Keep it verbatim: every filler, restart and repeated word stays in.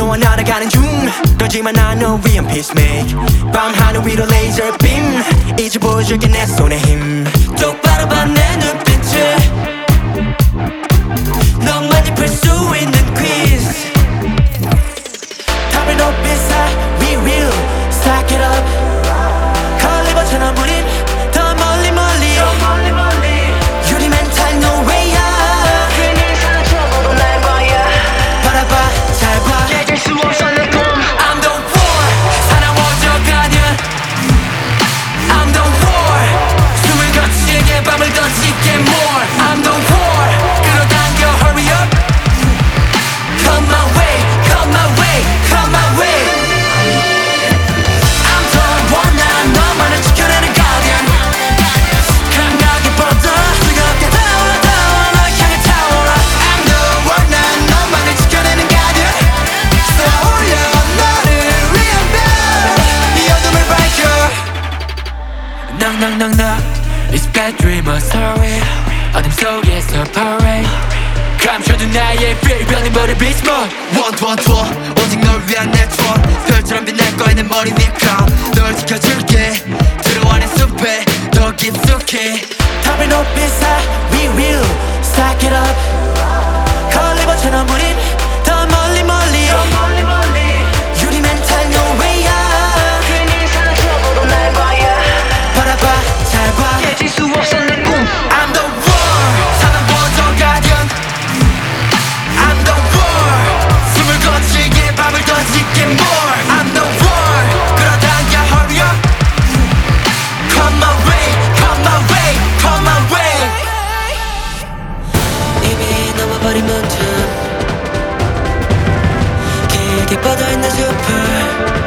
너와 날아가는 중 그렇지만 난 너 위한 peacemake 밤 하늘 위로 레이저 빔 이제 보여줄게 내 손의 힘 똑바로 봐 내 눈빛을 너만이 풀 수 있는 quiz 답을 높이 쌓아 we will stack it up 컬리버처럼 우린 더 멀리 멀리 유리 멘탈 no way out 괜히 상처도 날 봐야 바라봐 잘 봐 깨질 수 없어 내 꿈 I'm the war 살아워져가는 I'm the war 숨을 거칠게 밤을 더 짙게 more I'm the war 끌어당겨 hurry up Come my way come my way come my way I'm the one 난 너만을 지켜내는 guardian 강하게 뻗어 뜨겁게 타올라 타올라 널 향해 타올라 I'm the one 난 너만을 지켜내는 guardian 쏘아올려 너를 위한 별 이 어둠을 밝혀 Knock knock knock knock It's bad dream a story 어둠 속에서 parade 감춰둔 나의 fear 변해 버린 beast mode One two one two 오직 널 위한 네트워크 별처럼 빛날 거야 내 머리 위에 crown 널 지켜줄게 들어와 내 숲에 더 깊숙이 답을 높이 쌓아 we will stack it up 컬리버처럼 우린 더 멀리 멀리 유리 멘탈 no way out 괜히 상처도 날 봐야 바라봐 잘 봐 깨질 수 없어 내 꿈 I'm the war 사랑보던 guardian I'm the war 숨을 거칠게 밤을 더 짙게 more I'm the war 끌어당겨 hurry up Come my way come my way come my way 이미 넘어버린 문틈 길게 뻗어있는 숲을